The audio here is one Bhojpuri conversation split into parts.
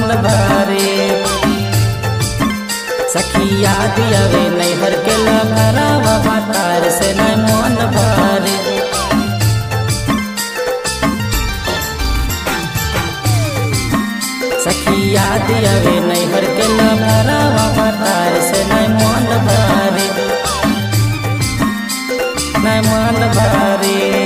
मन भरे। सखी याद आवे नैहर के लभरावा भातार से न मन भरे। सखी याद आवे नैहर के लभरावा भातार से न मन भरे, न मन भरे।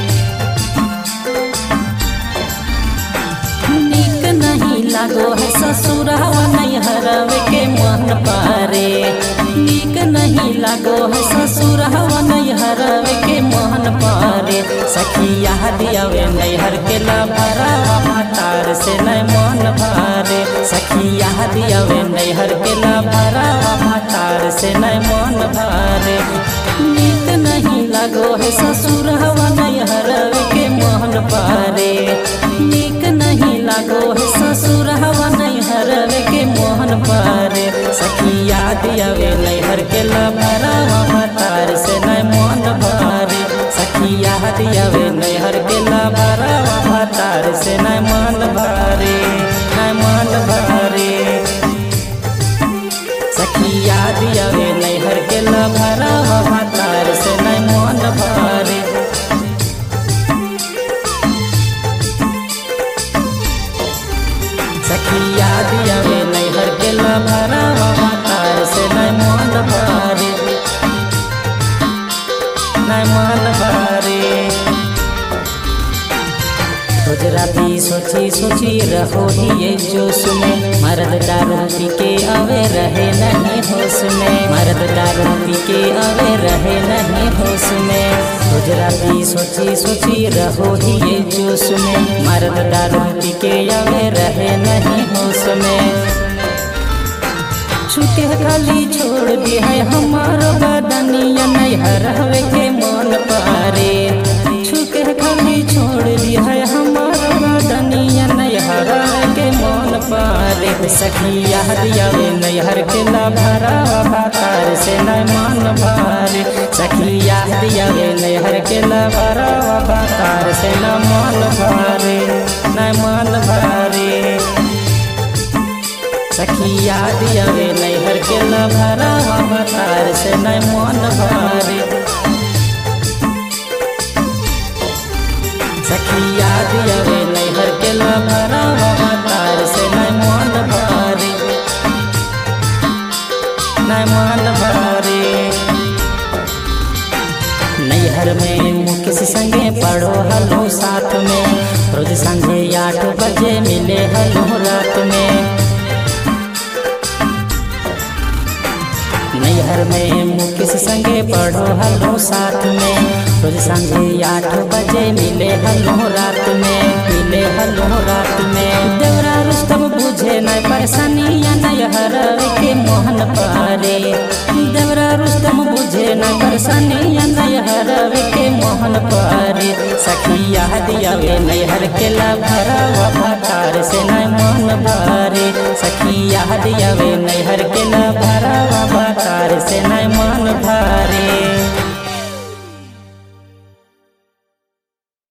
नीक नहीं लागो है ससुरावा नैहरवे के मन पारे। नीक नहीं लागो है ससुरावा नैहरवे के मन पारे। सखी याद आवे नैहर के लभरावा भातार से न मन भरे। सखी याद आवे नैहर के लभरावा भातार से न मन भरे। नीक नहीं लागो है ससुरावा नैहरवे के मन पारे। नीक नहीं लागो है ससुरावा नैहरवे के मोहन पारे। सखी याद आवे नैहर के लभरावा भातार से न मन भरे। सखी याद आवे नैहर के लभरावा भातार से न मन भरे, न मन भरे। सखी याद आवे नैहर के लभरावा भातार से न मन भरे। सखी याद आवे नैहर के लभरावा भातार से न मन भरे, न मन भरे। रोज राती सोची सोची रहो ही ये जोश में। मर्द दारू पी के आवे रहे नहीं होश में। मर्द दारू पी के आवे रहे नहीं होश में। रोज राती सोची सोची रहो ही ये जोश में। मर्द दारू पी के आवे रहे नहीं होश में। छूटे खाली छोड़ दी है हमारो बदनिया नैहरवे के मन पारे। छूटे खाली छोड़ दी है हमारो बदनिया नैहरवे के मन पारे। सखी याद आवे नैहर के लभरावा भातार से न मन भरे। सखी याद आवे नैहर के लभरावा भातार से न मन भरे, न मन भरे। सखी याद आवे नैहर के लभरावा भातार से न मन भरे। सखी याद आवे नैहर के लभरावा भातार से न मन भरे, न मन भरे। नैहर में मुकेश संगे पढ़ो हलो साथ में। रोज संझे 8 बजे मिले हलो रात में। नैहर में मुकेश संगे पढ़ो हलो साथ में। रोज संझे 8 बजे मिले हलो रात में, मिले हलो रात में। देवरा रुस्तम बुझे न परेशानिया नैहरवे के मोहन पारे। देवरा रुस्तम बुझे न परेशानिया नैहरवे के मोहन पारे। सखी याद आवे नैहर के लभरावा भातार से न मन भरे। सखी याद आवे नैहर